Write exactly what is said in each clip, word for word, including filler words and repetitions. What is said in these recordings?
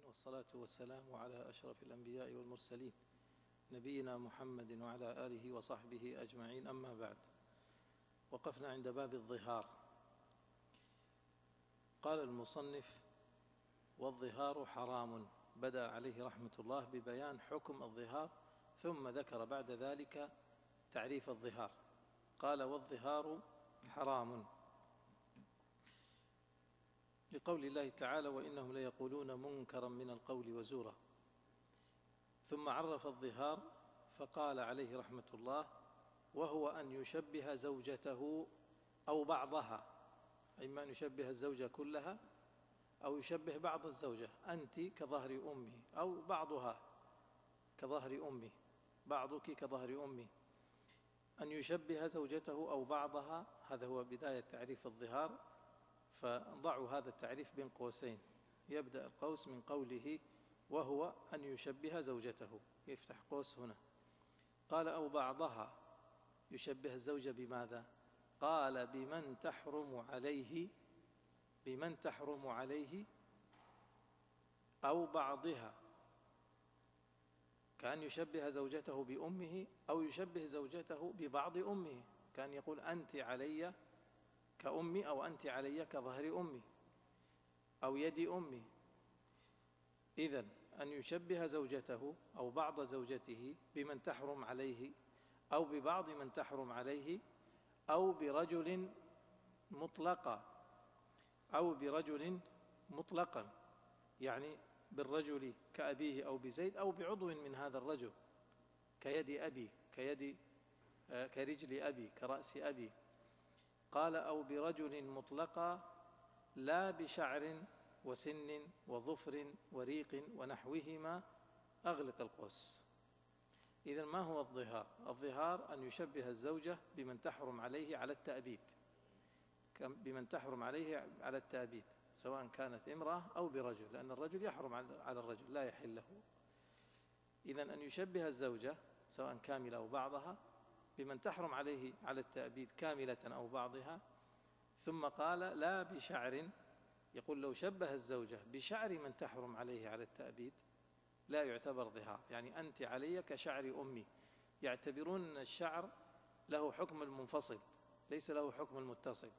والصلاة والسلام على أشرف الأنبياء والمرسلين نبينا محمد وعلى آله وصحبه أجمعين، أما بعد. وقفنا عند باب الظهار. قال المصنف: والظهار حرام. بدأ عليه رحمة الله ببيان حكم الظهار، ثم ذكر بعد ذلك تعريف الظهار. قال: والظهار حرام، لقول الله تعالى: وإنهم ليقولون منكرا من القول وزورا. ثم عرف الظهار فقال عليه رحمة الله: وهو أن يشبه زوجته أو بعضها، إما أن يشبه الزوجة كلها أو يشبه بعض الزوجة، أنت كظهر أمي، أو بعضها كظهر أمي، بعضك كظهر أمي. أن يشبه زوجته أو بعضها، هذا هو بداية تعريف الظهار. فضعوا هذا التعريف بين قوسين. يبدأ القوس من قوله: وهو أن يشبه زوجته، يفتح قوس هنا. قال: أو بعضها، يشبه الزوجة بماذا؟ قال: بمن تحرم عليه، بمن تحرم عليه أو بعضها، كان يشبه زوجته بأمه أو يشبه زوجته ببعض أمه، كان يقول: أنت علي كأمي، أو أنت علي كظهر أمي أو يد أمي. إذن أن يشبه زوجته أو بعض زوجته بمن تحرم عليه أو ببعض من تحرم عليه، أو برجل مطلقا، أو برجل مطلقا، يعني بالرجل كأبيه أو بزيد، أو بعضو من هذا الرجل كيد أبي، كيد كرجل أبي، كرأس أبي. قال: أو برجل مطلقا لا بشعر وسن وظفر وريق ونحوهما، أغلق القوس. إذن ما هو الظهار؟ الظهار أن يشبه الزوجة بمن تحرم عليه على التأبيد، بمن تحرم عليه على التأبيد، سواء كانت امرأة أو برجل، لأن الرجل يحرم على الرجل، لا يحل له. إذن أن يشبه الزوجة سواء كاملة أو بعضها بمن تحرم عليه على التأبيد كاملة أو بعضها. ثم قال: لا بشعر، يقول لو شبه الزوجة بشعر من تحرم عليه على التأبيد لا يعتبر ظهار، يعني أنت علي كشعر أمي. يعتبرون الشعر له حكم المنفصل، ليس له حكم المتصل،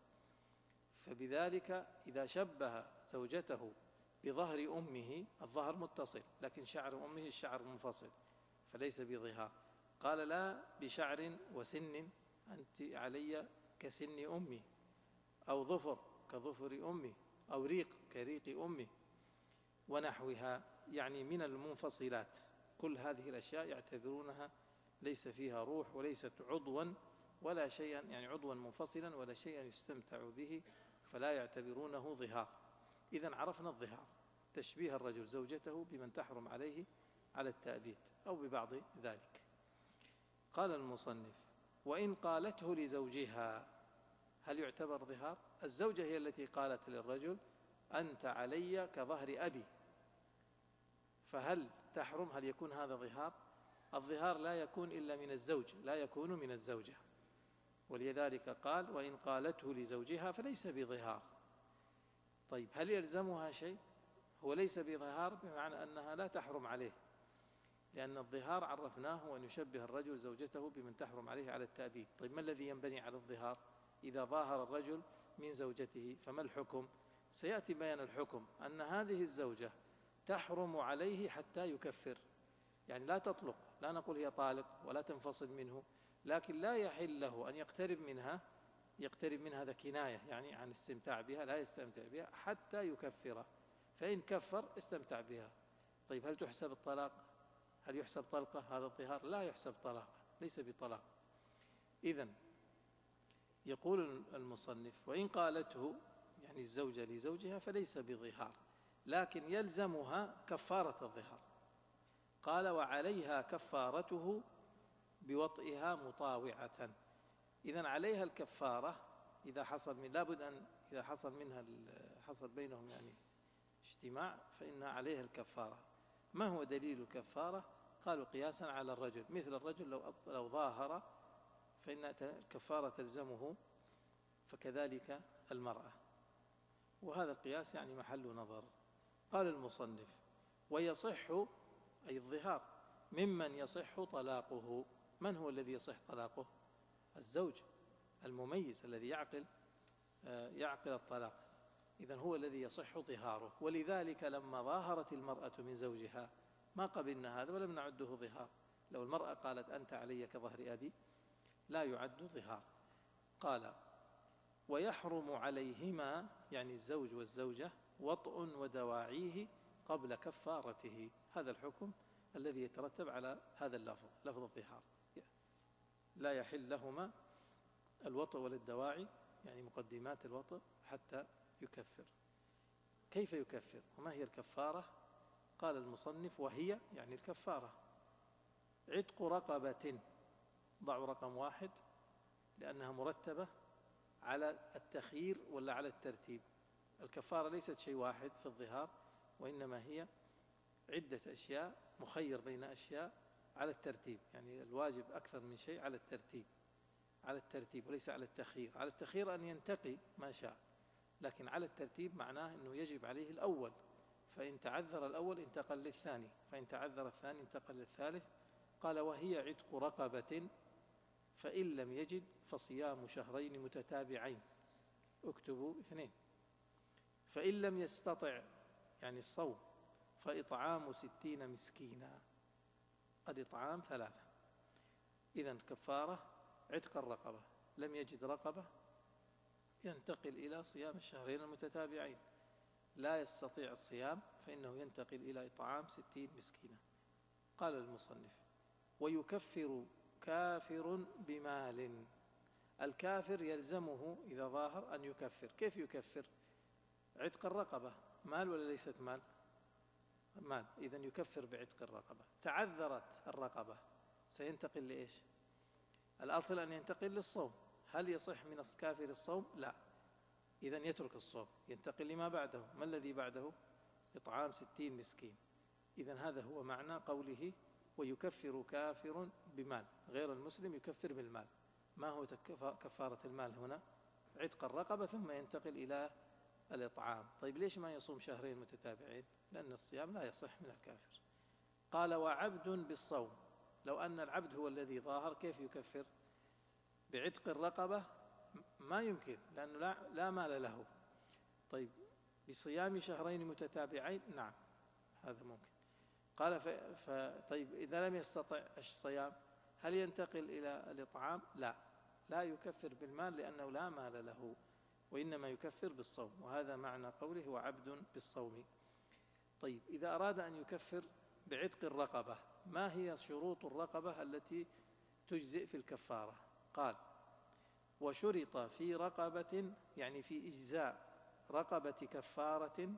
فبذلك إذا شبه زوجته بظهر أمه، الظهر متصل لكن شعر أمه الشعر منفصل، فليس بظهار. قال: لا بشعر وسن، أنت علي كسن أمي، أو ظفر كظفر أمي، أو ريق كريق أمي، ونحوها، يعني من المنفصلات. كل هذه الأشياء يعتبرونها ليس فيها روح، وليست عضوا ولا شيئا، يعني عضوا منفصلا ولا شيئا يستمتع به، فلا يعتبرونه ظهار. إذن عرفنا الظهار: تشبيه الرجل زوجته بمن تحرم عليه على التأبيد أو ببعض ذلك. قال المصنف: وإن قالته لزوجها، هل يعتبر ظهار؟ الزوجة هي التي قالت للرجل: أنت علي كظهر أبي، فهل تحرم؟ هل يكون هذا ظهار؟ الظهار لا يكون إلا من الزوج، لا يكون من الزوجة، ولذلك قال: وإن قالته لزوجها فليس بظهار. طيب، هل يلزمها شيء؟ هو ليس بظهار بمعنى أنها لا تحرم عليه، لأن الظهار عرفناه أن يشبه الرجل زوجته بمن تحرم عليه على التأبيد. طيب، ما الذي ينبني على الظهار؟ إذا ظاهر الرجل من زوجته فما الحكم؟ سيأتي بيان الحكم: أن هذه الزوجة تحرم عليه حتى يكفر، يعني لا تطلق، لا نقول هي طالق ولا تنفصل منه، لكن لا يحل له أن يقترب منها، يقترب منها هذا كناية يعني عن استمتاع بها، لا يستمتع بها حتى يكفر، فإن كفر استمتع بها. طيب، هل تحسب الطلاق؟ هل يحسب طلقة هذا الظهار؟ لا يحسب طلاق، ليس بطلاق. إذن يقول المصنف: وإن قالته، يعني الزوجة لزوجها، فليس بظهار، لكن يلزمها كفارة الظهار. قال: وعليها كفارته بوطئها مطاوعة. إذن عليها الكفارة إذا حصل من لابد أن إذا حصل منها حصل بينهم يعني اجتماع، فإن عليها الكفارة. ما هو دليل الكفارة؟ قالوا: قياسا على الرجل، مثل الرجل لو لو ظاهر فإن الكفارة تلزمه، فكذلك المرأة، وهذا القياس يعني محل نظر. قال المصنف: ويصح أي الظهار ممن يصح طلاقه. من هو الذي يصح طلاقه؟ الزوج المميز الذي يعقل يعقل الطلاق، إذن هو الذي يصح ظهاره. ولذلك لما ظاهرت المرأة من زوجها ما قبلنا هذا ولم نعده ظهار. لو المرأة قالت أنت علي كظهر أبي لا يعد ظهار. قال ويحرم عليهما يعني الزوج والزوجة وطء ودواعيه قبل كفارته. هذا الحكم الذي يترتب على هذا اللفظ، لفظ الظهار. لا يحل لهما الوطء ولا الدواعي، يعني مقدمات الوطء، حتى يكفر. كيف يكفر وما هي الكفارة؟ قال المصنف وهي يعني الكفارة عتق رقبة. ضعوا رقم واحد لأنها مرتبة على التخيير ولا على الترتيب. الكفارة ليست شيء واحد في الظهار، وإنما هي عدة أشياء مخير بين أشياء على الترتيب، يعني الواجب أكثر من شيء على الترتيب، على الترتيب وليس على التخيير. على التخيير أن ينتقي ما شاء، لكن على الترتيب معناه أنه يجب عليه الأول، فإن تعذر الأول انتقل للثاني، فإن تعذر الثاني انتقل للثالث. قال وهي عتق رقبة فإن لم يجد فصيام شهرين متتابعين. اكتبوا اثنين. فإن لم يستطع يعني الصوم فإطعام ستين مسكينا. الإطعام ثلاثة. إذن كفارة عتق الرقبة، لم يجد رقبة ينتقل إلى صيام الشهرين المتتابعين، لا يستطيع الصيام فإنه ينتقل إلى إطعام ستين مسكينا. قال المصنف ويكفر كافر بمال. الكافر يلزمه إذا ظاهر أن يكفر. كيف يكفر؟ عتق الرقبة مال ولا ليست مال؟ مال، إذن يكفر بعتق الرقبة. تعذرت الرقبة سينتقل لإيش؟ الأصل أن ينتقل للصوم. هل يصح من الكافر الصوم؟ لا، إذن يترك الصوم، ينتقل لما بعده. ما الذي بعده؟ إطعام ستين مسكين. إذن هذا هو معنى قوله ويكفر كافر بمال. غير المسلم يكفر بالمال. ما هو كفارة المال هنا؟ عتق الرقبة ثم ينتقل إلى الإطعام. طيب ليش ما يصوم شهرين متتابعين؟ لأن الصيام لا يصح من الكافر. قال وعبد بالصوم. لو أن العبد هو الذي ظاهر كيف يكفر؟ بعتق الرقبة ما يمكن لأنه لا, لا مال له. طيب بصيام شهرين متتابعين نعم هذا ممكن. قال ف... ف... طيب إذا لم يستطع الصيام هل ينتقل إلى الإطعام؟ لا، لا يكفر بالمال لأنه لا مال له، وإنما يكفر بالصوم. وهذا معنى قوله وعبد بالصوم. طيب إذا أراد أن يكفر بعتق الرقبة ما هي شروط الرقبة التي تجزئ في الكفارة؟ قال وشرط في رقبة يعني في إجزاء رقبة كفارة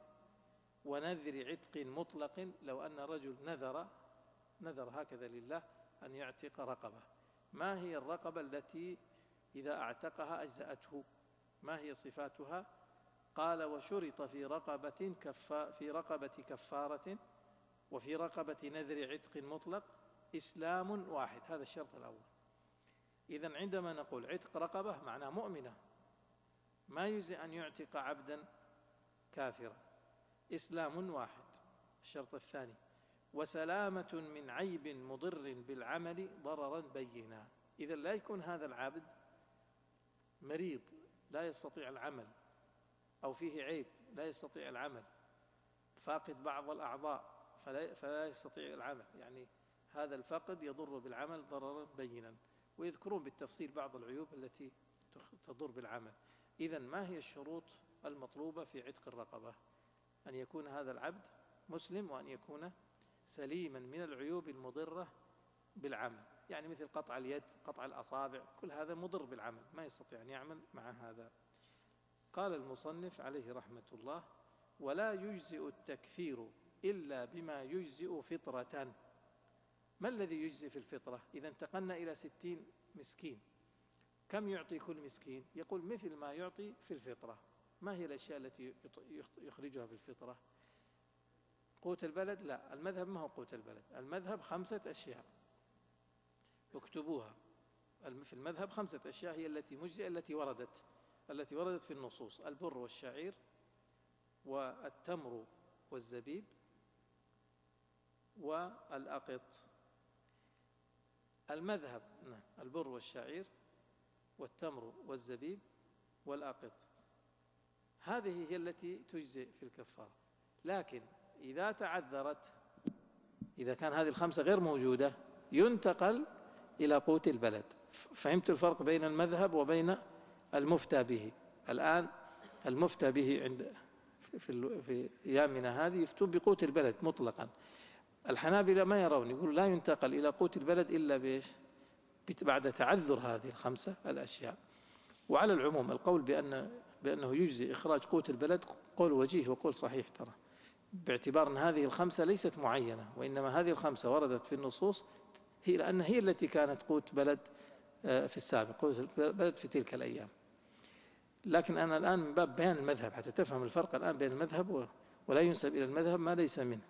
ونذر عتق مطلق. لو أن رجل نذر نذر هكذا لله أن يعتق رقبة، ما هي الرقبة التي إذا اعتقها أجزأته؟ ما هي صفاتها؟ قال وشرط في رقبة كفا في رقبة كفارة وفي رقبة نذر عتق مطلق إسلام واحد. هذا الشرط الأول. إذن عندما نقول عتق رقبة معناه مؤمنة، ما يجزي أن يعتق عبدا كافرا. إسلام واحد. الشرط الثاني وسلامة من عيب مضر بالعمل ضررا بينا. إذن لا يكون هذا العبد مريض لا يستطيع العمل، أو فيه عيب لا يستطيع العمل، فاقد بعض الأعضاء فلا, فلا يستطيع العمل، يعني هذا الفقد يضر بالعمل ضررا بينا. ويذكرون بالتفصيل بعض العيوب التي تضر بالعمل. إذن ما هي الشروط المطلوبة في عتق الرقبة؟ أن يكون هذا العبد مسلم وأن يكون سليما من العيوب المضرة بالعمل، يعني مثل قطع اليد، قطع الأصابع، كل هذا مضر بالعمل ما يستطيع أن يعمل مع هذا. قال المصنف عليه رحمة الله ولا يجزئ التكفير إلا بما يجزئ فطرة. ما الذي يجزئ في الفطرة؟ إذا انتقلنا إلى ستين مسكين كم يعطي كل مسكين؟ يقول مثل ما يعطي في الفطرة. ما هي الأشياء التي يخرجها في الفطرة؟ قوت البلد؟ لا، المذهب ما هو قوت البلد. المذهب خمسة أشياء اكتبوها. في المذهب خمسة أشياء هي التي مجزئة التي وردت التي وردت في النصوص: البر والشعير والتمر والزبيب والأقط. المذهب البر والشعير والتمر والزبيب والأقط، هذه هي التي تجزئ في الكفارة. لكن إذا تعذرت، إذا كان هذه الخمسة غير موجودة، ينتقل إلى قوت البلد. فهمت الفرق بين المذهب وبين المفتى به؟ الآن المفتى به عند في في أيامنا هذه يفتون بقوت البلد مطلقا. الحنابلة ما يرون، يقول لا ينتقل إلى قوت البلد إلا بإيش؟ بعد تعذر هذه الخمسة الأشياء. وعلى العموم القول بأن بأنه يجزي إخراج قوت البلد قول وجيه وقول صحيح ترى، باعتبار أن هذه الخمسة ليست معينة، وإنما هذه الخمسة وردت في النصوص هي لأن هي التي كانت قوت بلد في السابق، قوت بلد في تلك الأيام. لكن أنا الآن من باب بيان المذهب حتى تفهم الفرق الآن بين المذهب ولا ينسب إلى المذهب ما ليس منه.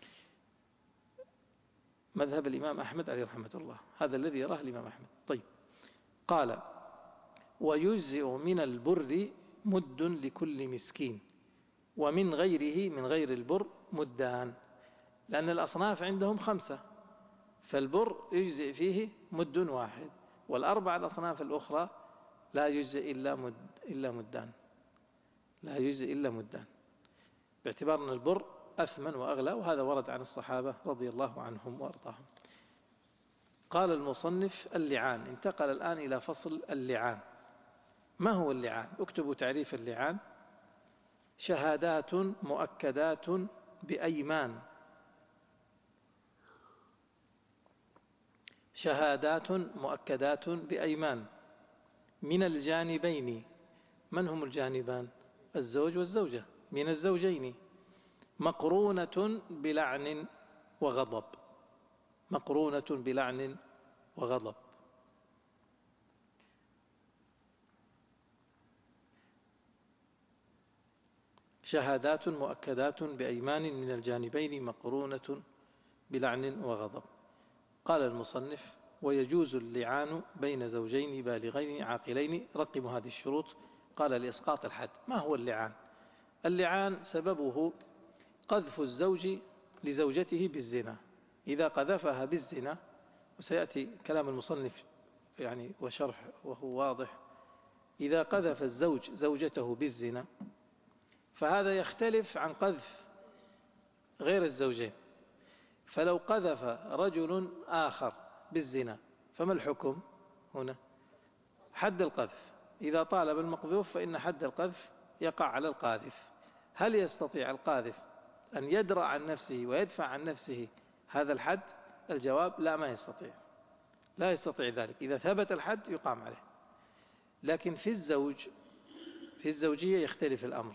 مذهب الإمام أحمد عليه رحمة الله هذا الذي يراه الإمام أحمد. طيب، قال ويجزئ من البر مد لكل مسكين، ومن غيره من غير البر مدان، لأن الأصناف عندهم خمسة، فالبر يجزئ فيه مد واحد، والأربع الأصناف الأخرى لا يجزئ إلا مد إلا مدان، لا يجزئ إلا مدان، باعتبار أن البر أثمن وأغلى، وهذا ورد عن الصحابة رضي الله عنهم وأرضاهم. قال المصنف اللعان، انتقل الآن إلى فصل اللعان. ما هو اللعان؟ اكتبوا تعريف اللعان: شهادات مؤكدات بأيمان، شهادات مؤكدات بأيمان من الجانبين. من هم الجانبان؟ الزوج والزوجة، من الزوجين، مقرونة بلعن وغضب، مقرونة بلعن وغضب. شهادات مؤكدات بأيمان من الجانبين مقرونة بلعن وغضب. قال المصنف ويجوز اللعان بين زوجين بالغين عاقلين. رقموا هذه الشروط. قال لإسقاط الحد. ما هو اللعان؟ اللعان سببه قذف الزوج لزوجته بالزنا. إذا قذفها بالزنا، وسيأتي كلام المصنف يعني وشرح وهو واضح، إذا قذف الزوج زوجته بالزنا فهذا يختلف عن قذف غير الزوجين. فلو قذف رجل آخر بالزنا فما الحكم هنا؟ حد القذف. إذا طالب المقذوف فإن حد القذف يقع على القاذف. هل يستطيع القاذف أن يدرأ عن نفسه ويدفع عن نفسه هذا الحد؟ الجواب لا، ما يستطيع، لا يستطيع ذلك. إذا ثبت الحد يقام عليه. لكن في الزوج في الزوجية يختلف الأمر.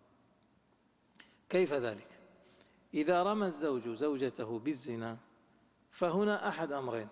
كيف ذلك؟ إذا رمى الزوج زوجته بالزنا فهنا أحد أمرين: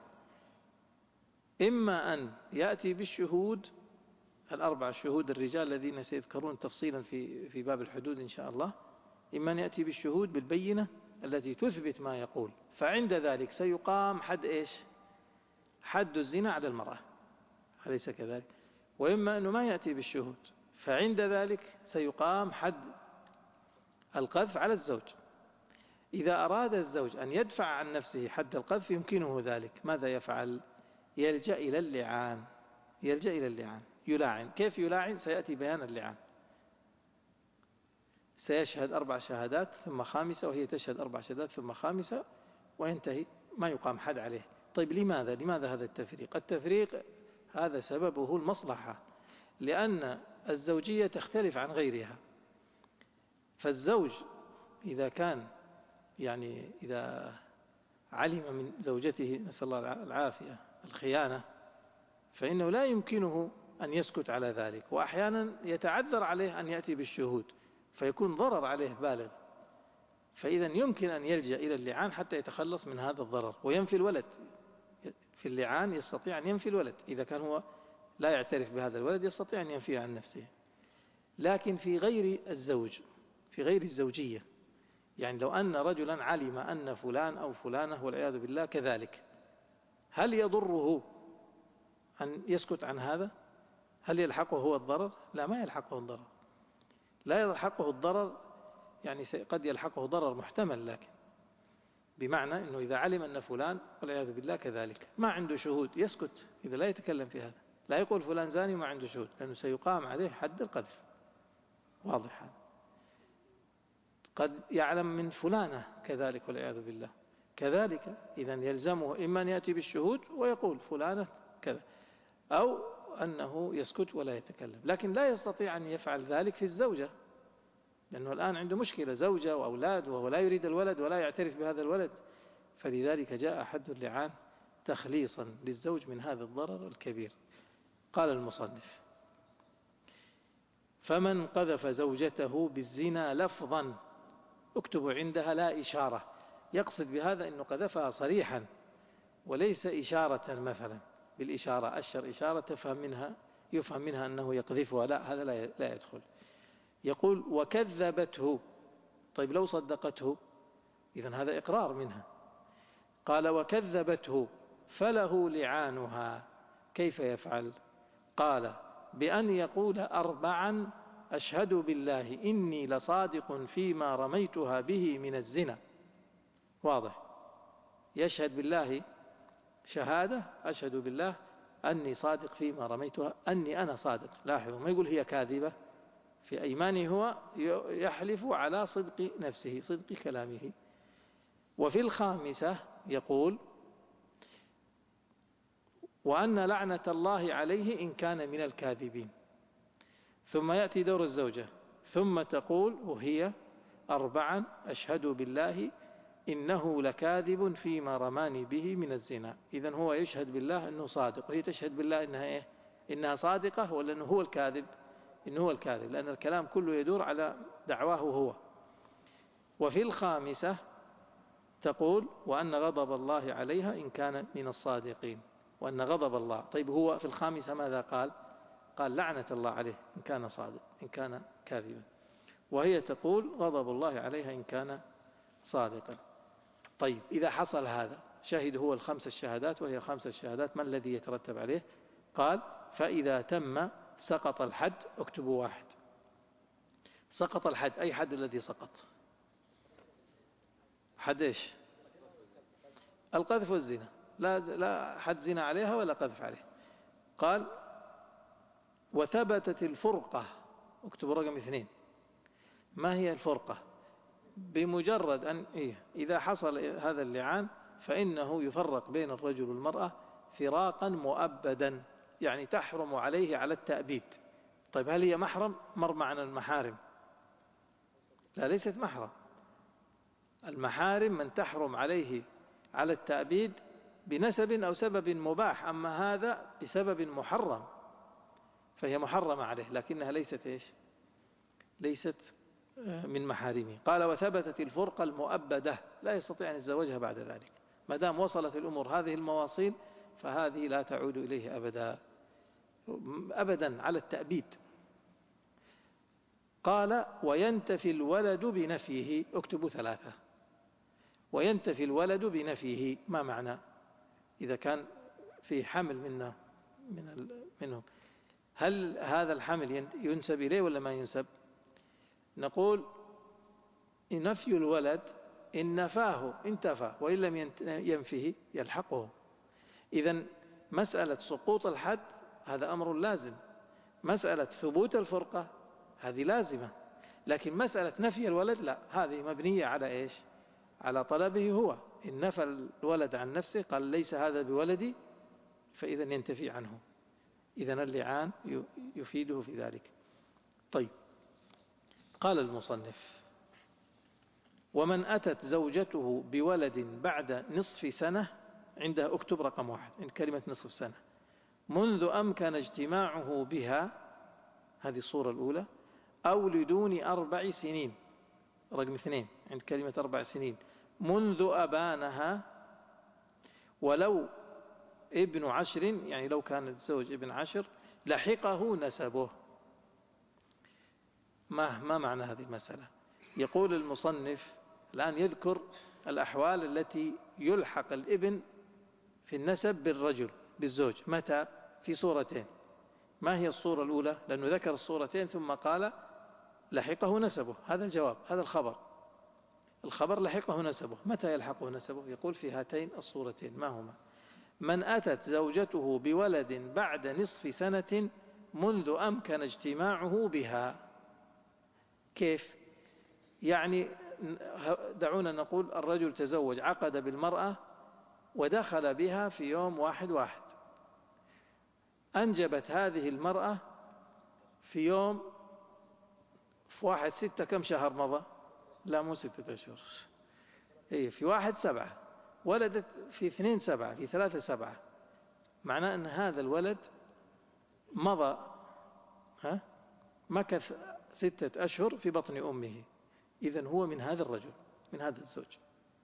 إما أن يأتي بالشهود الأربع شهود الرجال الذين سيذكرون تفصيلا في في باب الحدود إن شاء الله، إما أن يأتي بالشهود بالبينة التي تثبت ما يقول، فعند ذلك سيقام حد إيش؟ حد الزنا على المرأة، أليس كذلك؟ وإما أنه ما يأتي بالشهود، فعند ذلك سيقام حد القذف على الزوج. إذا أراد الزوج أن يدفع عن نفسه حد القذف يمكنه ذلك. ماذا يفعل؟ يلجأ إلى اللعان، يلجأ إلى اللعان، يلاعن. كيف يلاعن؟ سيأتي بيان اللعان. سيشهد أربع شهادات ثم خامسة، وهي تشهد أربع شهادات ثم خامسة، وينتهي، ما يقام حد عليه. طيب لماذا؟ لماذا هذا التفريق؟ التفريق هذا سببه المصلحة، لأن الزوجية تختلف عن غيرها. فالزوج إذا كان يعني إذا علم من زوجته نسأل الله العافية الخيانة، فإنه لا يمكنه أن يسكت على ذلك، وأحيانا يتعذر عليه أن يأتي بالشهود فيكون ضرر عليه بالغ. فإذا يمكن أن يلجأ إلى اللعان حتى يتخلص من هذا الضرر وينفي الولد. في اللعان يستطيع أن ينفي الولد، إذا كان هو لا يعترف بهذا الولد يستطيع أن ينفيه عن نفسه. لكن في غير الزوج، في غير الزوجية، يعني لو أن رجلا علم أن فلان أو فلانة والعياذ بالله كذلك، هل يضره أن يسكت عن هذا؟ هل يلحقه هو الضرر؟ لا، ما يلحقه الضرر، لا يلحقه الضرر، يعني قد يلحقه ضرر محتمل، لكن بمعنى أنه إذا علم أن فلان والعياذ بالله كذلك ما عنده شهود يسكت، إذا لا يتكلم في هذا، لا يقول فلان زاني ما عنده شهود، لأنه سيقام عليه حد القذف. واضح هذا. قد يعلم من فلانة كذلك والعياذ بالله كذلك، إذا يلزمه إما أن يأتي بالشهود ويقول فلانة كذا، أو أنه يسكت ولا يتكلم. لكن لا يستطيع أن يفعل ذلك في الزوجة، لأنه الآن عنده مشكلة، زوجة وأولاد، وهو لا يريد الولد ولا يعترف بهذا الولد. فلذلك جاء حد اللعان تخليصا للزوج من هذا الضرر الكبير. قال المصنف: فمن قذف زوجته بالزنا لفظا، اكتبوا عندها لا إشارة، يقصد بهذا أنه قذفها صريحا وليس إشارة، مثلا بالإشارة أشر إشارة تفهم منها يفهم منها أنه يقذفها، لا، هذا لا يدخل. يقول: وكذبته. طيب لو صدقته إذن هذا إقرار منها. قال: وكذبته فله لعانها. كيف يفعل؟ قال: بأن يقول أربعا: أشهد بالله إني لصادق فيما رميتها به من الزنا. واضح، يشهد بالله شهادة، أشهد بالله أني صادق فيما رميتها، أني أنا صادق. لاحظوا، ما يقول هي كاذبة، في أيمانه هو يحلف على صدق نفسه، صدق كلامه. وفي الخامسة يقول: وأن لعنة الله عليه إن كان من الكاذبين. ثم يأتي دور الزوجة، ثم تقول وهي أربعا: أشهد بالله إنه لكاذب فيما رماني به من الزنا. إذن هو يشهد بالله أنه صادق، وهي تشهد بالله إنها إيه؟ إنها صادقة، ولا أنه هو الكاذب؟ إنه هو الكاذب، لأن الكلام كله يدور على دعواه هو. وفي الخامسة تقول: وأن غضب الله عليها إن كان من الصادقين. وأن غضب الله، طيب هو في الخامسة ماذا قال؟ قال لعنة الله عليه إن كان صادق، إن كان كاذبا. وهي تقول غضب الله عليها إن كان صادقا. طيب إذا حصل هذا، شهد هو الخمس الشهادات وهي الخمس الشهادات، ما الذي يترتب عليه؟ قال: فإذا تم سقط الحد. اكتبوا واحد. سقط الحد، أي حد الذي سقط؟ حد إيش؟ القذف والزنا، لا لا حد زنا عليها ولا قذف عليه. قال: وثبتت الفرقة. اكتبوا رقم اثنين. ما هي الفرقة؟ بمجرد أن إيه؟ إذا حصل هذا اللعان فإنه يفرق بين الرجل والمرأة فراقا مؤبدا، يعني تحرم عليه على التأبيد. طيب هل هي محرم؟ مر معنا المحارم. لا، ليست محرم. المحارم من تحرم عليه على التأبيد بنسب أو سبب مباح، أما هذا بسبب محرم فهي محرمة عليه، لكنها ليست إيش؟ ليست من محارمه. قال: وثبتت الفرقة المؤبدة، لا يستطيع أن يتزوجها بعد ذلك، ما دام وصلت الأمور هذه المواصيل فهذه لا تعود إليه أبدا أبدا على التأبيد. قال: وينتفي الولد بنفيه. اكتبوا ثلاثة. وينتفي الولد بنفيه، ما معنى؟ إذا كان في حمل منه من منهم، هل هذا الحمل ينسب إليه ولا ما ينسب؟ نقول نفي الولد إن نفاه انتفى، وإن لم ينفه يلحقه. إذن مسألة سقوط الحد هذا أمر لازم، مسألة ثبوت الفرقة هذه لازمة، لكن مسألة نفي الولد لا، هذه مبنية على إيش؟ على طلبه هو. إن نفى الولد عن نفسه قال ليس هذا بولدي، فإذا ينتفي عنه. إذن اللعان يفيده في ذلك. طيب، قال المصنف: ومن أتت زوجته بولد بعد نصف سنة، عندها اكتب رقم واحد عند كلمة نصف سنة، منذ أمكن اجتماعه بها، هذه الصورة الأولى، أو لدون أربع سنين، رقم اثنين عند كلمة أربع سنين، منذ أبانها، ولو ابن عشر، يعني لو كان الزوج ابن عشر لحقه نسبه. ما, ما معنى هذه المسألة؟ يقول المصنف الآن يذكر الأحوال التي يلحق الابن في النسب بالرجل بالزوج. متى؟ في صورتين. ما هي الصورة الأولى؟ لأنه ذكر الصورتين ثم قال لحقه نسبه، هذا الجواب، هذا الخبر. الخبر لحقه نسبه. متى يلحقه نسبه؟ يقول في هاتين الصورتين. ما هما؟ من أتت زوجته بولد بعد نصف سنة منذ أمكن اجتماعه بها. كيف؟ يعني دعونا نقول الرجل تزوج، عقد بالمرأة ودخل بها في يوم واحد واحد، أنجبت هذه المرأة في يوم في واحد ستة. كم شهر مضى؟ لا مو ستة أشهر، هي في واحد سبعة، ولدت في اثنين سبعة، في ثلاثة سبعة. معناه أن هذا الولد مضى ها مكث ستة أشهر في بطن أمه. إذن هو من هذا الرجل، من هذا الزوج.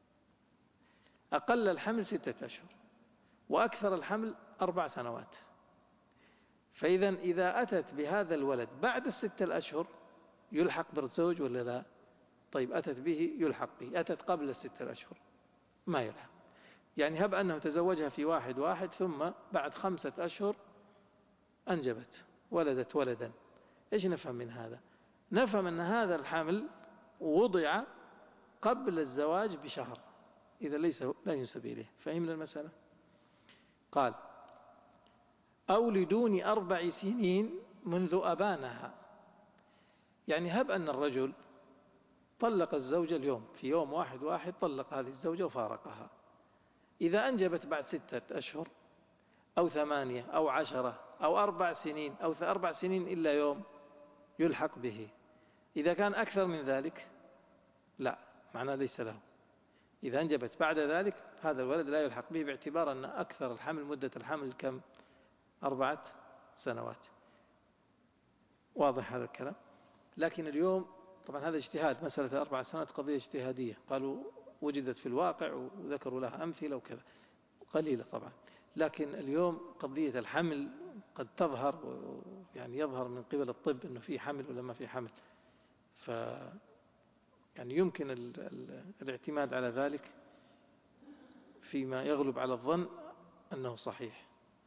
أقل الحمل ستة أشهر وأكثر الحمل أربع سنوات. فإذا إذا أتت بهذا الولد بعد الستة الأشهر يلحق بالزوج ولا لا؟ طيب أتت به يلحق به، أتت قبل الستة الأشهر ما يلحق. يعني هب أنه تزوجها في واحد واحد ثم بعد خمسة أشهر أنجبت، ولدت ولدا. إيش نفهم من هذا؟ نفهم أن هذا الحمل وضع قبل الزواج بشهر، إذا ليس لا ينسب إليه. فهمنا المسألة؟ قال أو لدون أربع سنين منذ أبانها. يعني هب أن الرجل طلق الزوجة اليوم في يوم واحد واحد، طلق هذه الزوجة وفارقها. إذا أنجبت بعد ستة أشهر أو ثمانية أو عشرة أو أربع سنين أو أربع سنين إلا يوم يلحق به. إذا كان أكثر من ذلك لا، معناه ليس له. إذا أنجبت بعد ذلك هذا الولد لا يلحق به، باعتبار أن أكثر الحمل مدة الحمل كم؟ أربعة سنوات. واضح هذا الكلام؟ لكن اليوم طبعا هذا اجتهاد، مسألة أربع سنوات قضية اجتهادية، قالوا وجدت في الواقع وذكروا لها أمثلة وكذا، قليلة طبعا. لكن اليوم قضية الحمل قد تظهر، يعني يظهر من قبل الطب أنه في حمل ولا ما في حمل، ف يعني يمكن ال ال الاعتماد على ذلك فيما يغلب على الظن أنه صحيح.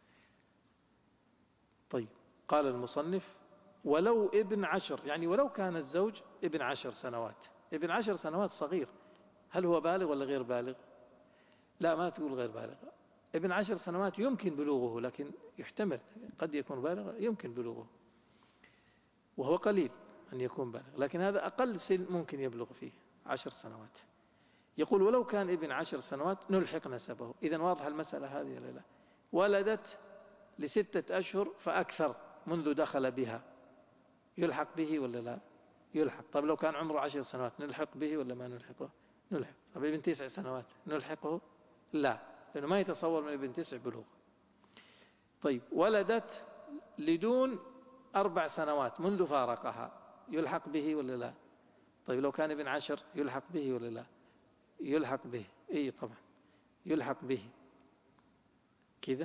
طيب قال المصنف ولو ابن عشر، يعني ولو كان الزوج ابن عشر سنوات. ابن عشر سنوات صغير، هل هو بالغ ولا غير بالغ؟ لا، ما تقول غير بالغ. ابن عشر سنوات يمكن بلوغه، لكن يحتمل قد يكون بالغ، يمكن بلوغه، وهو قليل أن يكون بالغ، لكن هذا أقل سن ممكن يبلغ فيه عشر سنوات. يقول ولو كان ابن عشر سنوات نلحق نسبه. إذن واضح المسألة هذه ولا لا؟ ولدت لستة أشهر فأكثر منذ دخل بها، يلحق به ولا لا؟ يلحق. طيب لو كان عمره عشر سنوات نلحق به ولا ما نلحقه؟ نلحق. طيب ابن تسع سنوات نلحقه؟ لا، لأنه ما يتصور من ابن تسع بلوغ. طيب ولدت لدون أربع سنوات منذ فارقها، يلحق به ولا لا؟ طيب لو كان ابن عشر يلحق به ولا لا؟ يلحق به. اي طبعا يلحق به كذا.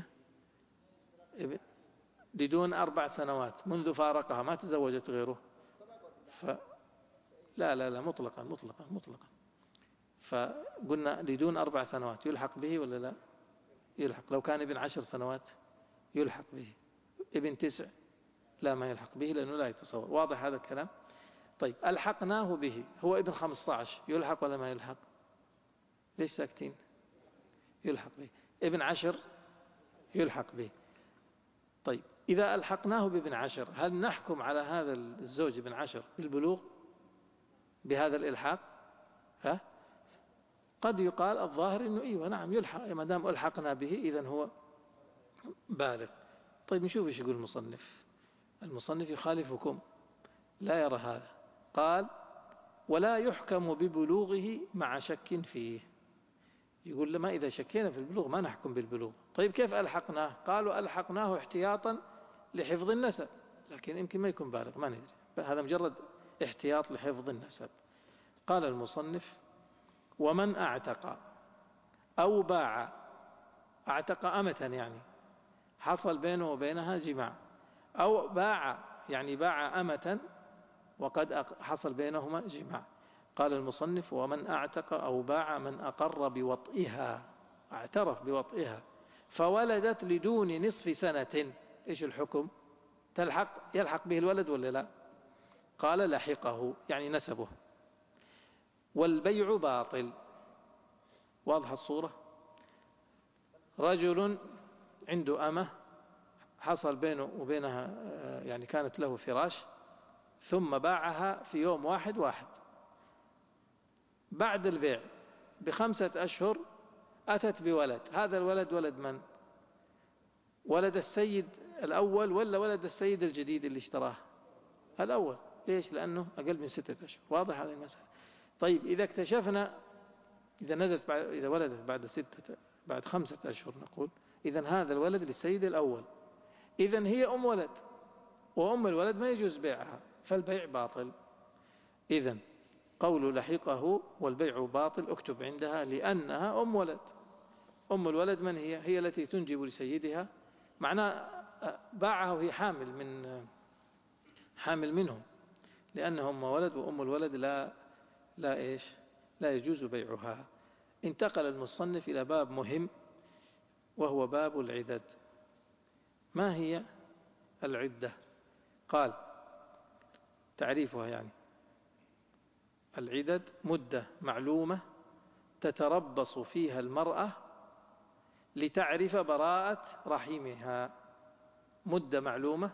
لدون أربع سنوات منذ فارقها، ما تزوجت غيره. ف... لا لا لا مطلقا مطلقا مطلقا. فقلنا لدون أربع سنوات يلحق به ولا لا؟ يلحق. لو كان ابن عشر سنوات يلحق به. ابن تسع لا، ما يلحق به لأنه لا يتصور. واضح هذا الكلام؟ طيب ألحقناه به، هو ابن خمسة عشر يلحق ولا ما يلحق؟ ليش ساكتين؟ يلحق به. ابن عشر يلحق به. طيب إذا ألحقناه بابن عشر هل نحكم على هذا الزوج ابن عشر بالبلوغ بهذا الإلحاق؟ ها؟ قد يقال الظاهر إنه إيوه نعم يلحق، ما دام ألحقنا به إذن هو بالغ. طيب نشوف إيش يقول المصنف. المصنف يخالفكم، لا يرى هذا. قال ولا يحكم ببلوغه مع شك فيه. يقول لما إذا شكينا في البلوغ ما نحكم بالبلوغ. طيب كيف ألحقناه؟ قالوا ألحقناه احتياطا لحفظ النسب، لكن يمكن ما يكون بالغ، ما ندري، هذا مجرد احتياط لحفظ النسب. قال المصنف ومن أعتق أو باع، أعتق أمة يعني حصل بينه وبينها جماع، أو باع يعني باع أمة وقد حصل بينهما جماع. قال المصنف ومن أعتق أو باع من أقر بوطئها، اعترف بوطئها، فولدت لدون نصف سنة، إيش الحكم؟ تلحق يلحق به الولد ولا لا؟ قال لحقه يعني نسبه. والبيع باطل. واضح الصورة؟ رجل عنده أمة حصل بينه وبينها يعني كانت له فراش، ثم باعها في يوم واحد واحد. بعد البيع بخمسة أشهر أتت بولد. هذا الولد ولد من؟ ولد السيد الأول ولا ولد السيد الجديد اللي اشتراه؟ الأول. ليش؟ لأنه أقل من ستة أشهر. واضح هذه المسألة؟ طيب إذا اكتشفنا إذا نزلت بعد إذا ولدت بعد ستة بعد خمسة أشهر نقول إذن هذا الولد للسيد الأول، إذن هي أم ولد، وأم الولد ما يجوز بيعها، فالبيع باطل. إذن قول لحقه والبيع باطل اكتب عندها لأنها أم ولد. أم الولد من هي؟ هي التي تنجب لسيدها، معناه باعها وهي حامل من حامل منهم، لأنها أم ولد، وأم الولد لا لا إيش لا يجوز بيعها. انتقل المصنف إلى باب مهم وهو باب العدد. ما هي العدة؟ قال تعريفها يعني العدد مدة معلومة تتربص فيها المرأة لتعرف براءة رحمها. مدة معلومة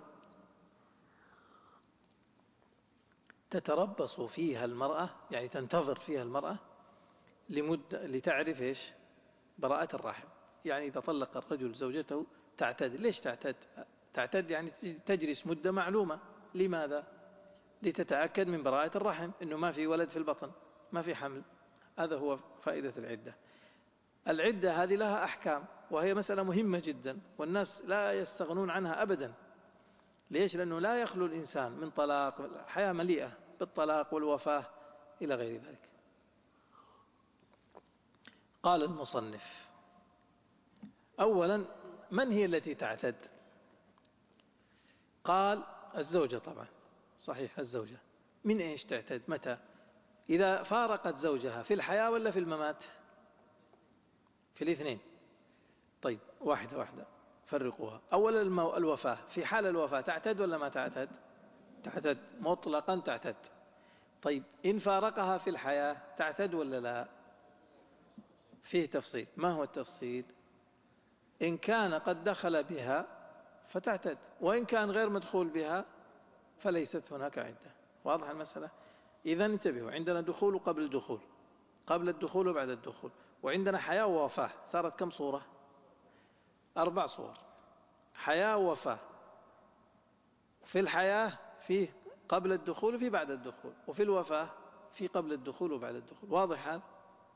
تتربص فيها المرأة، يعني تنتظر فيها المرأة لمدة لتعرف إيش؟ براءة الرحم. يعني إذا طلق الرجل زوجته تعتد. ليش تعتد؟ تعتد يعني تجلس مدة معلومة. لماذا؟ لتتأكد من براءة الرحم، إنه ما في ولد في البطن، ما في حمل. هذا هو فائدة العدة. العدة هذه لها أحكام، وهي مسألة مهمة جدا، والناس لا يستغنون عنها أبدا. ليش؟ لأنه لا يخلو الإنسان من طلاق. الحياة مليئة بالطلاق والوفاة إلى غير ذلك. قال المصنف: أولا، من هي التي تعتد؟ قال الزوجة. طبعا صحيح، الزوجة. من إيش تعتد؟ متى؟ إذا فارقت زوجها في الحياة ولا في الممات؟ في الاثنين. طيب واحدة واحدة فرقوها. أولا الوفاة، في حال الوفاة تعتد ولا ما تعتد؟ تعتد مطلقا، تعتد. طيب إن فارقها في الحياة تعتد ولا لا؟ فيه تفصيل. ما هو التفصيل؟ إن كان قد دخل بها فتعتد، وإن كان غير مدخول بها فليست هناك عدة. واضح المسألة؟ إذا انتبهوا، عندنا دخول وقبل الدخول، قبل الدخول وبعد الدخول، وعندنا حياة ووفاة. صارت كم صورة؟ أربع صور: حياة ووفاة. في الحياة فيه قبل الدخول وفي بعد الدخول، وفي الوفاة في قبل الدخول وبعد الدخول. واضح هذا؟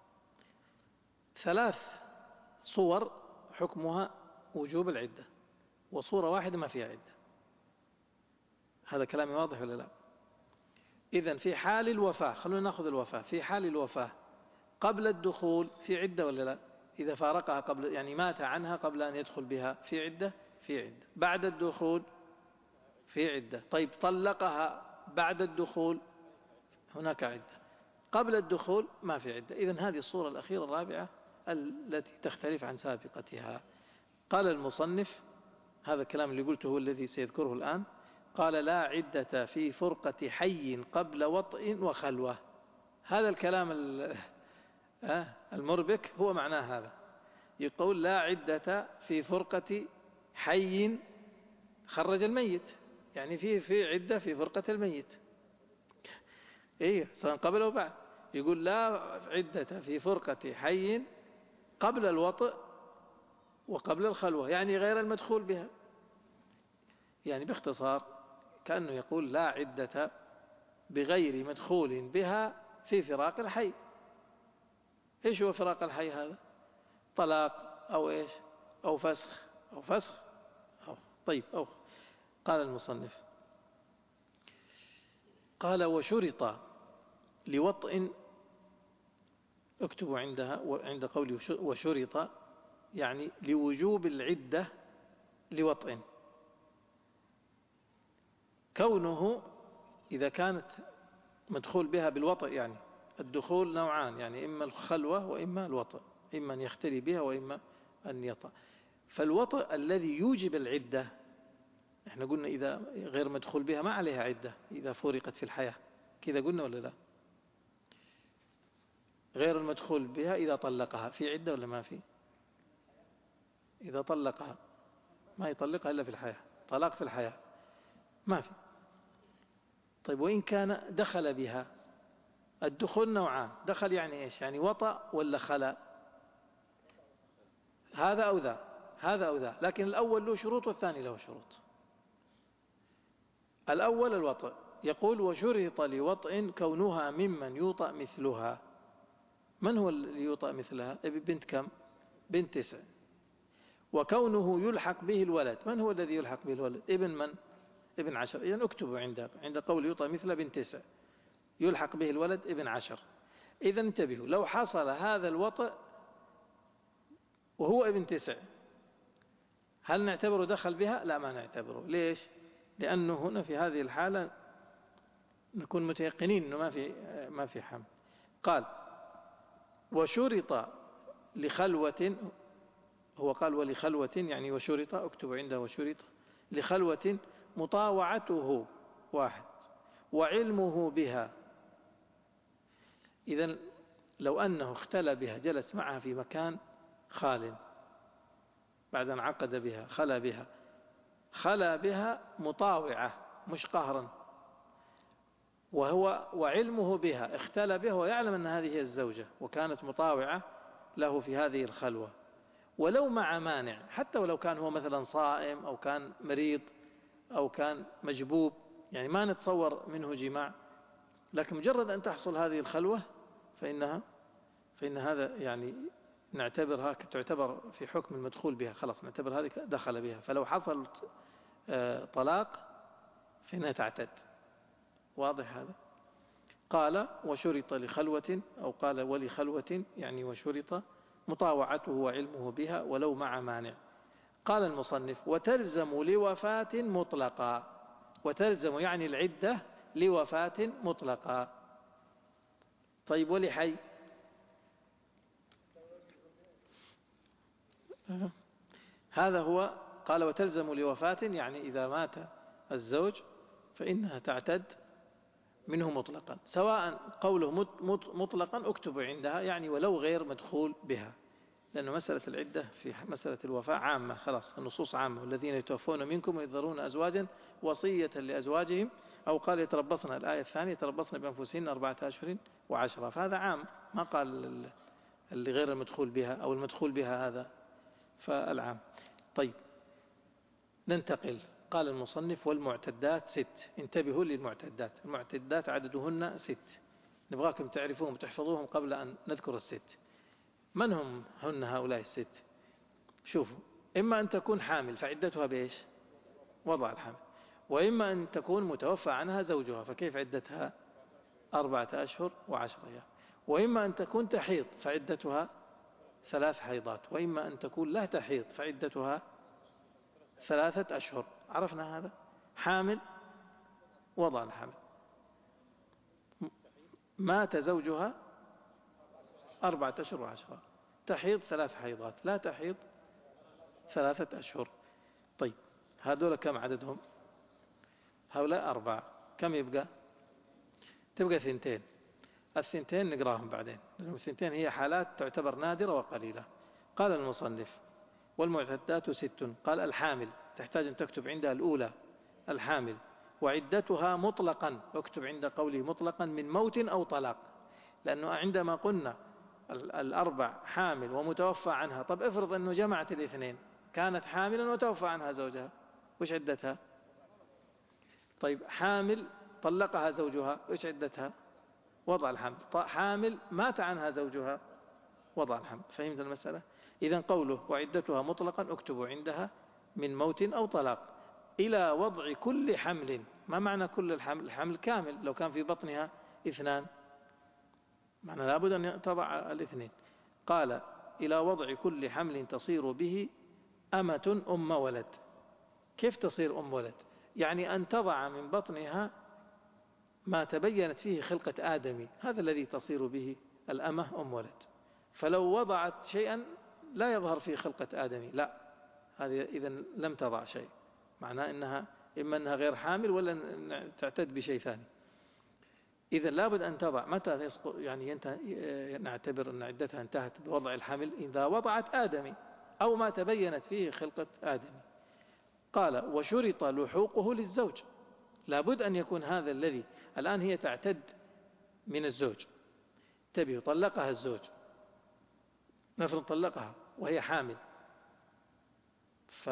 ثلاث صور حكمها وجوب العدة، وصورة واحدة ما فيها عدة. هذا كلامي واضح ولا لا؟ إذن في حال الوفاة، خلونا نأخذ الوفاة. في حال الوفاة قبل الدخول في عدة ولا لا؟ إذا فارقها قبل، يعني مات عنها قبل أن يدخل بها، في عدة؟ في عدة. بعد الدخول في عدة. طيب طلقها بعد الدخول هناك عدة. قبل الدخول ما في عدة. إذن هذه الصورة الأخيرة الرابعة التي تختلف عن سابقتها. قال المصنف، هذا الكلام اللي قلته هو الذي سيذكره الآن. قال: لا عدة في فرقة حي قبل وطئ وخلوة. هذا الكلام المربك هو معناه هذا. يقول: لا عدة في فرقة حي خرج الميت، يعني في في عدة في فرقة الميت. إيه، سواء قبل أو بعد. يقول: لا عدة في فرقة حي قبل الوطئ وقبل الخلوة، يعني غير المدخول بها. يعني باختصار كأنه يقول: لا عدة بغير مدخول بها في فراق الحي. إيش هو فراق الحي هذا؟ طلاق أو إيش أو فسخ أو فسخ أو طيب أو. قال المصنف: قال: وشرط لوطئ. اكتبوا عندها عند قولي وشرط، يعني لوجوب العدة لوطئ. كونه إذا كانت مدخول بها بالوطئ، يعني الدخول نوعان، يعني إما الخلوة وإما الوطئ، إما أن يختلي بها وإما أن يطأ. فالوطئ الذي يوجب العدة، احنا قلنا إذا غير مدخول بها ما عليها عدة إذا فرقت في الحياة، كذا قلنا ولا لا؟ غير المدخول بها إذا طلقها في عدة ولا ما في؟ إذا طلقها ما يطلقها إلا في الحياة، طلاق في الحياة ما في. طيب وإن كان دخل بها، الدخول نوعان، دخل يعني إيش؟ يعني وطأ ولا خلا؟ هذا أو ذا، هذا أو ذا، لكن الأول له شروط والثاني له شروط. الأول الوطأ، يقول وشرط لوطئ كونها ممن يوطأ مثلها. من هو اللي يوطأ مثلها؟ بنت كم؟ بنت تسع. وكونه يلحق به الولد، من هو الذي يلحق به الولد؟ ابن من؟ ابن عشر. إذن اكتبوا عند عند قول يوطأ مثل بنت تسع يلحق به الولد ابن عشر. إذن انتبهوا، لو حصل هذا الوطأ وهو ابن تسع هل نعتبره دخل بها؟ لا، ما نعتبره. ليش؟ لأنه هنا في هذه الحالة نكون متيقنين أنه ما في ما في حمل. قال وشرط لخلوة، هو قال ولخلوة يعني وشرط، اكتب عنده وشرط لخلوة مطاوعته واحد وعلمه بها. إذن لو أنه اختلى بها، جلس معها في مكان خال بعد أن عقد بها، خلى بها، خلى بها مطاوعة مش قهرا، وهو وعلمه بها، اختلى بها ويعلم أن هذه هي الزوجة وكانت مطاوعة له في هذه الخلوة، ولو مع مانع، حتى ولو كان هو مثلا صائم أو كان مريض أو كان مجبوب، يعني ما نتصور منه جماع، لكن مجرد أن تحصل هذه الخلوة فإنها فإن هذا يعني نعتبرها تعتبر في حكم المدخول بها، خلاص نعتبر هذه دخل بها. فلو حصل طلاق فإنها تعتد. واضح هذا؟ قال وشرط لخلوة، أو قال ولخلوة يعني وشرط مطاوعته وعلمه بها ولو مع مانع. قال المصنف وتلزم لوفاة مطلقا، وتلزم يعني العدة لوفاة مطلقا. طيب ولحي؟ هذا هو. قال وتلزم لوفاة يعني إذا مات الزوج فإنها تعتد منه مطلقا، سواء قوله مطلقا اكتب عندها يعني ولو غير مدخول بها، لأن مسألة العدة في مسألة الوفاة عامة، خلاص النصوص عامة، والذين يتوفون منكم ويذرون أزواجا وصية لأزواجهم، أو قال يتربصن الآية الثانية يتربصن بأنفسهن أربعة أشهر وعشرة، فهذا عام، ما قال اللي غير المدخول بها أو المدخول بها، هذا فالعام. طيب ننتقل. قال المصنف والمعتدات ست. انتبهوا للمعتدات، المعتدات عددهن ست، نبغاكم تعرفوهم وتحفظوهم قبل أن نذكر الست. من هم هن هؤلاء الست؟ شوفوا، إما أن تكون حامل فعدتها بإيش؟ وضع الحمل. وإما أن تكون متوفى عنها زوجها فكيف عدتها؟ أربعة أشهر وعشرة أيام. وإما أن تكون تحيض فعدتها ثلاث حيضات. وإما أن تكون لا تحيض فعدتها ثلاثة أشهر. عرفنا هذا؟ حامل وضع الحمل، مات زوجها أربعة أشهر وعشرة، تحيض ثلاث حيضات، لا تحيض ثلاثة أشهر. طيب هذول كم عددهم؟ هؤلاء أربعة. كم يبقى؟ تبقى ثنتين. الثنتين نقراهم بعدين، لأن الثنتين هي حالات تعتبر نادرة وقليلة. قال المصنف والمعتدات ست. قال الحامل، تحتاج أن تكتب عندها الأولى الحامل، وعدتها مطلقا، اكتب عند قوله مطلقا من موت أو طلاق، لأنه عندما قلنا الأربع حامل ومتوفى عنها، طب افرض أنه جمعت الاثنين، كانت حاملا وتوفى عنها زوجها، وش عدتها؟ طيب حامل طلقها زوجها، وش عدتها؟ وضع الحمل. حامل مات عنها زوجها، وضع الحمل. فهمت المسألة؟ إذن قوله وعدتها مطلقا اكتبوا عندها من موت أو طلاق إلى وضع كل حمل. ما معنى كل الحمل؟ الحمل كامل، لو كان في بطنها اثنان معنى لابد أن تضع الاثنين. قال إلى وضع كل حمل تصير به أمة أم ولد. كيف تصير أم ولد؟ يعني أن تضع من بطنها ما تبينت فيه خلقة آدمي، هذا الذي تصير به الأمة أم ولد. فلو وضعت شيئا لا يظهر فيه خلقة آدمي، لا، هذه إذن لم تضع شيء، معناه إنها إما أنها غير حامل ولا تعتد بشيء ثاني. إذا لابد أن تضع متى يسقط يعني ينتهي، نعتبر أن عدتها انتهت بوضع الحمل إذا وضعت آدمي أو ما تبينت فيه خلقة آدمي. قال وشرط لحوقه للزوج، لابد أن يكون هذا الذي الآن هي تعتد من الزوج، تبي طلقها الزوج، نفرض طلقها وهي حامل، ف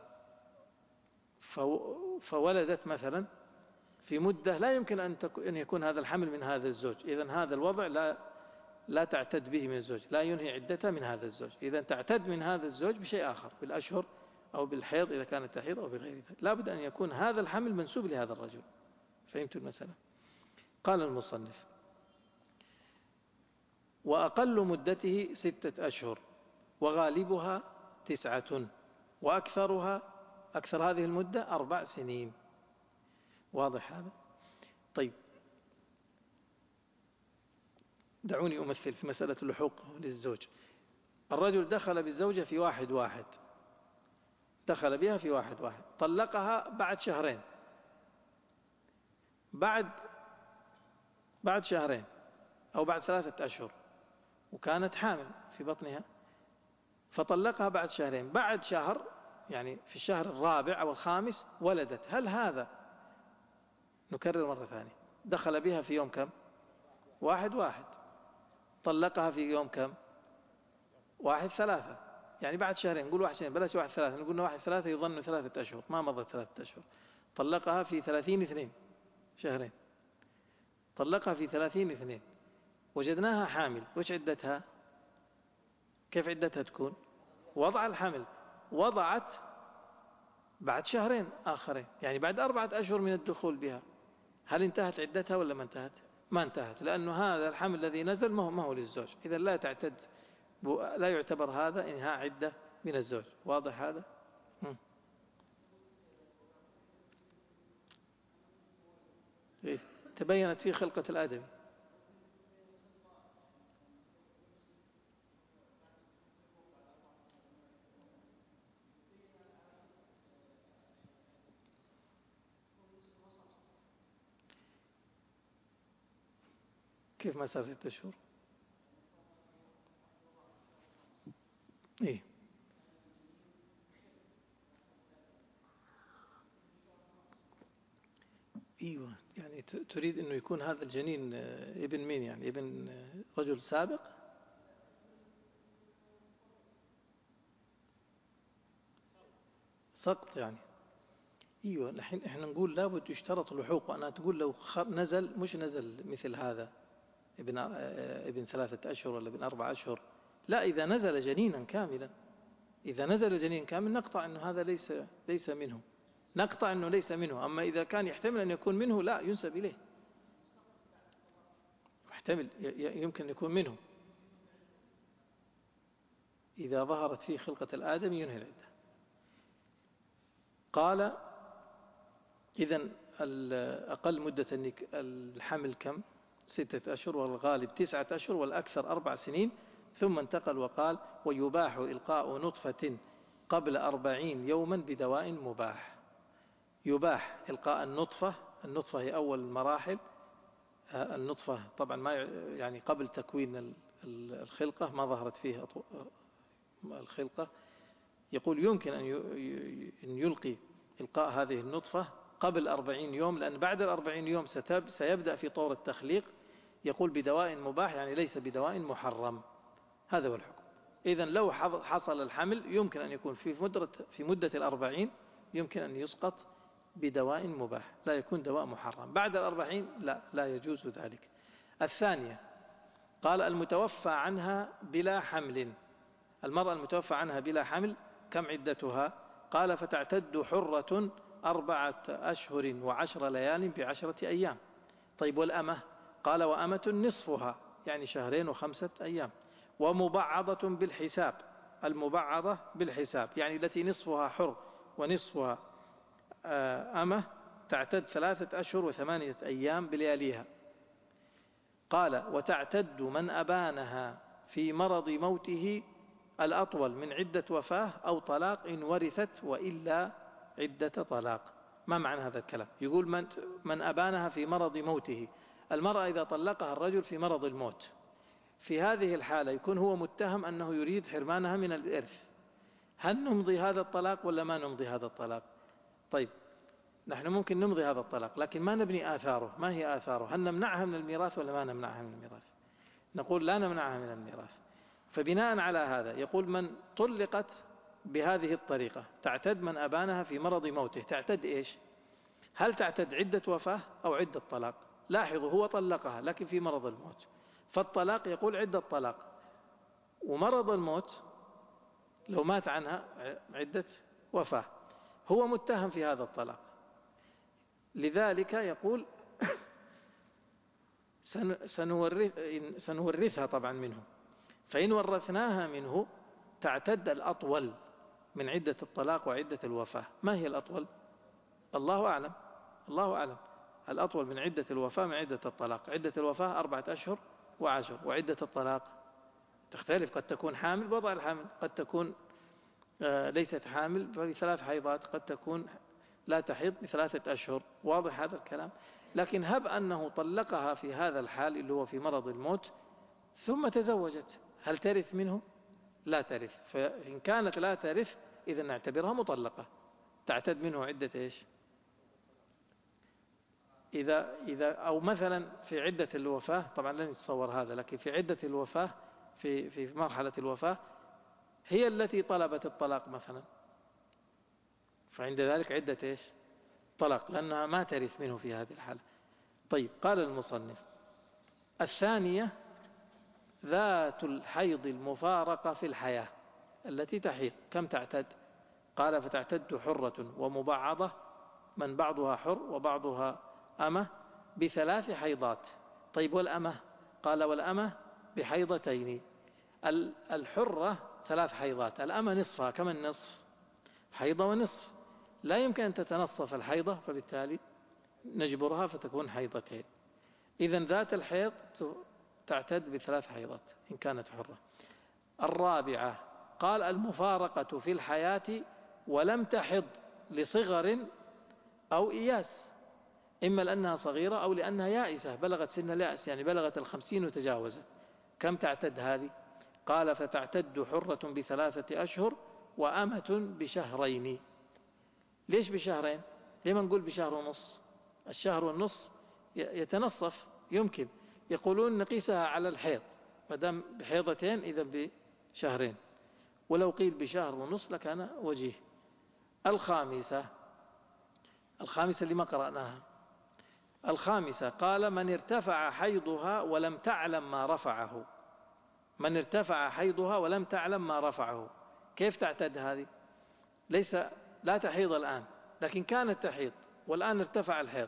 فولدت مثلا في مدة لا يمكن أن أن يكون هذا الحمل من هذا الزوج، إذن هذا الوضع لا لا تعتد به من الزوج، لا ينهي عدتها من هذا الزوج، إذن تعتد من هذا الزوج بشيء آخر، بالأشهر أو بالحيض إذا كانت تحيض أو بغير ذلك، لابد أن يكون هذا الحمل منسوب لهذا الرجل. فهمت المسألة؟ قال المصنف وأقل مدته ستة أشهر وغالبها تسعة وأكثرها أكثر هذه المدة أربع سنين. واضح هذا؟ طيب دعوني أمثل في مسألة اللحوق للزوج. الرجل دخل بالزوجة في واحد واحد، دخل بها في واحد واحد، طلقها بعد شهرين، بعد بعد شهرين أو بعد ثلاثة أشهر، وكانت حامل في بطنها، فطلقها بعد شهرين، بعد شهر يعني في الشهر الرابع أو الخامس ولدت، هل هذا، نكرر مرة ثانية، دخل بها في يوم كم؟ واحد واحد، طلقها في يوم كم؟ واحد ثلاثة، يعني بعد شهرين، نقول واحد شهرين بلاش واحد ثلاثة، نقول واحد ثلاثة يظن ثلاثة أشهر، ما مضت ثلاثة أشهر، طلقها في ثلاثين اثنين، شهرين، طلقها في ثلاثين اثنين، وجدناها حامل، وش عدتها؟ كيف عدتها تكون؟ وضع الحمل، وضعت بعد شهرين آخرين، يعني بعد أربعة أشهر من الدخول بها، هل انتهت عدتها ولا ما انتهت؟ ما انتهت، لأنه هذا الحمل الذي نزل ما هو, ما هو للزوج، إذا لا تعتد، لا يعتبر هذا إنهاء عدة من الزوج. واضح هذا؟ إيه؟ تبينت فيه خلقة الآدمي. كيف ما صار ستة شهور؟ إيه؟ ايوه، يعني تريد انه يكون هذا الجنين ابن مين؟ يعني ابن رجل سابق؟ سقط يعني. ايوه، الحين احنا نقول لابد يشترط لحوق، وانا تقول لو نزل، مش نزل مثل هذا ابن ابن ثلاثة اشهر ولا ابن اربع اشهر، لا، اذا نزل جنينا كاملا، اذا نزل جنين كامل نقطع انه هذا ليس ليس منه، نقطع انه ليس منه. اما اذا كان يحتمل ان يكون منه لا ينسب اليه، محتمل يمكن يكون منه، إذا ظهرت فيه خلقة الآدم ينهي العدة. قال إذن أقل مدة الحمل كم؟ ستة أشهر، والغالب تسعة أشهر، والأكثر أربع سنين. ثم انتقل وقال ويباح إلقاء نطفة قبل أربعين يوما بدواء مباح. يباح إلقاء النطفة، النطفة هي أول المراحل، النطفة طبعا ما يعني قبل تكوين الخلقة، ما ظهرت فيها الخلقة، يقول يمكن أن يلقي إلقاء هذه النطفة قبل أربعين يوم، لأن بعد الأربعين يوم سيبدأ في طور التخليق، يقول بدواء مباح يعني ليس بدواء محرم. هذا هو الحكم. إذن لو حصل الحمل يمكن أن يكون في مدة في مدة الأربعين يمكن أن يسقط بدواء مباح، لا يكون دواء محرم. بعد الأربعين لا لا يجوز ذلك. الثانية قال المتوفى عنها بلا حمل، المرأة المتوفى عنها بلا حمل كم عدتها؟ قال فتعتد حرة أربعة أشهر وعشر ليال بعشرة أيام. طيب والأمة؟ قال وأمة نصفها يعني شهرين وخمسة أيام، ومبعضة بالحساب، المبعضة بالحساب يعني التي نصفها حر ونصفها أمة تعتد ثلاثة أشهر وثمانية أيام بلياليها. قال وتعتد من أبانها في مرض موته الأطول من عدة وفاة أو طلاق إن ورثت، وإلا عدة طلاق. ما معنى هذا الكلام؟ يقول من, من أبانها في مرض موته المرأة إذا طلقها الرجل في مرض الموت، في هذه الحالة يكون هو متهم أنه يريد حرمانها من الإرث، هل نمضي هذا الطلاق ولا ما نمضي هذا الطلاق؟ طيب نحن ممكن نمضي هذا الطلاق لكن ما نبني آثاره. ما هي آثاره؟ هل نمنعها من الميراث ولا ما نمنعها من الميراث؟ نقول لا نمنعها من الميراث. فبناء على هذا يقول من طلقت بهذه الطريقة تعتد من أبانها في مرض موته، تعتد إيش؟ هل تعتد عدة وفاة أو عدة طلاق؟ لاحظوا هو طلقها لكن في مرض الموت، فالطلاق يقول عدة طلاق، ومرض الموت لو مات عنها عدة وفاة، هو متهم في هذا الطلاق. لذلك يقول سنورثها طبعا منه، فإن ورثناها منه تعتد الأطول من عدة الطلاق وعدة الوفاة. ما هي الأطول؟ الله أعلم، الله أعلم. الأطول من عدة الوفاة من عدة الطلاق. عدة الوفاة أربعة أشهر وعشر، وعدة الطلاق تختلف، قد تكون حامل بوضع الحمل، قد تكون ليست حامل بثلاث حيضات، قد تكون لا تحيض بثلاثة أشهر. واضح هذا الكلام؟ لكن هب أنه طلقها في هذا الحال اللي هو في مرض الموت ثم تزوجت، هل ترث منه؟ لا ترث. فإن كانت لا ترث إذا نعتبرها مطلقة، تعتد منه عدة إيش؟ إذا إذا أو مثلا في عدة الوفاة، طبعا لن يتصور هذا، لكن في عدة الوفاة في في مرحلة الوفاة هي التي طلبت الطلاق مثلا، فعند ذلك عدة إيش؟ طلاق، لأنها ما ترث منه في هذه الحالة. طيب قال المصنف الثانية ذات الحيض المفارقة في الحياة التي تحيض، كم تعتد؟ قال فتعتد حرة ومبعضة من بعضها حر وبعضها أمة بثلاث حيضات. طيب والأمة؟ قال والأمة بحيضتين. الحرة ثلاث حيضات، الأمة نصفها، كم النصف؟ حيضة ونصف، لا يمكن أن تتنصف الحيضة، فبالتالي نجبرها فتكون حيضتين. إذن ذات الحيض تعتد بثلاث حيضات إن كانت حرة. الرابعة قال المفارقة في الحياة ولم تحض لصغر أو إياس، إما لأنها صغيرة أو لأنها يائسة بلغت سن اليأس، يعني بلغت الخمسين وتجاوزت. كم تعتد هذه؟ قال فتعتد حرة بثلاثة أشهر وأمة بشهرين. ليش بشهرين؟ لما نقول بشهر ونص؟ الشهر والنص يتنصف، يمكن يقولون نقيسها على الحيض، فدام بحيضتين إذا بشهرين، ولو قيل بشهر ونص لكان وجيه. الخامسة، الخامسة اللي ما قرأناها، الخامسة قال من ارتفع حيضها ولم تعلم ما رفعه. من ارتفع حيضها ولم تعلم ما رفعه، كيف تعتد هذه؟ ليس لا تحيض الآن، لكن كانت تحيض والآن ارتفع الحيض.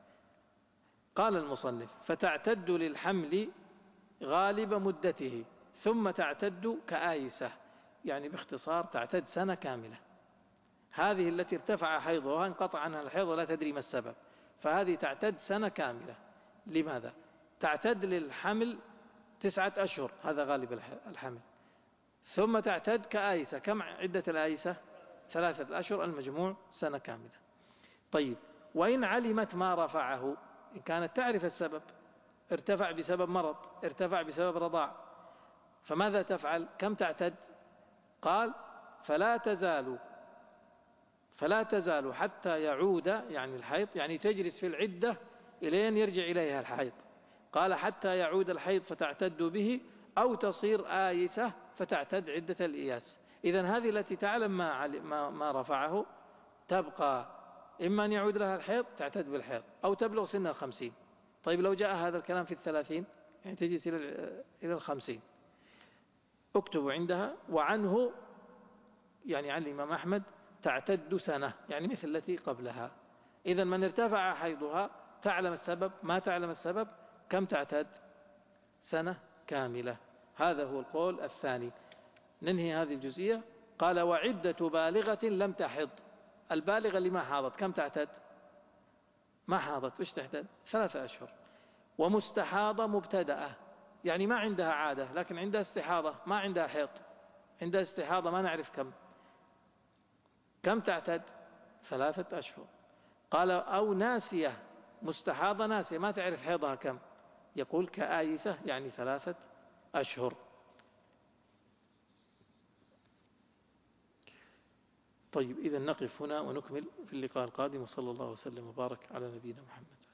قال المصنف فتعتد للحمل غالب مدته ثم تعتد كآيسة، يعني باختصار تعتد سنة كاملة. هذه التي ارتفع حيضها انقطع عنها الحيض ولا تدري ما السبب، فهذه تعتد سنة كاملة. لماذا؟ تعتد للحمل تسعة أشهر، هذا غالب الحمل، ثم تعتد كآيسة. كم عدة الآيسة؟ ثلاثة أشهر، المجموع سنة كاملة. طيب وإن علمت ما رفعه، إن كانت تعرف السبب، ارتفع بسبب مرض، ارتفع بسبب رضاع، فماذا تفعل؟ كم تعتد؟ قال فلا تزال فلا تزال حتى يعود، يعني الحيض، يعني تجلس في العدة إلين يرجع إليها الحيض. قال حتى يعود الحيض فتعتد به، أو تصير آيسة فتعتد عدة الإياس. إذن هذه التي تعلم ما, ما, ما رفعه تبقى، إما أن يعود لها الحيض تعتد بالحيض، أو تبلغ سن الخمسين. طيب لو جاء هذا الكلام في الثلاثين، يعني تجلس إلى الخمسين. اكتبوا عندها وعنه، يعني عن الإمام أحمد تعتد سنة، يعني مثل التي قبلها. إذا من ارتفع حيضها تعلم السبب ما تعلم السبب، كم تعتد؟ سنة كاملة. هذا هو القول الثاني. ننهي هذه الجزئية. قال وعدة بالغة لم تحض، البالغة اللي ما حاضت كم تعتد؟ ما حاضت، وش تعتد؟ ثلاثة أشهر. ومستحاضة مبتدأة، يعني ما عندها عادة لكن عندها استحاضة، ما عندها حيض، عندها استحاضة ما نعرف كم، كم تعتد؟ ثلاثة أشهر. قال أو ناسية، مستحاضة ناسية ما تعرف حيضها كم، يقول كآيسة يعني ثلاثة أشهر. طيب إذا نقف هنا ونكمل في اللقاء القادم، وصلى الله وسلم وبارك على نبينا محمد.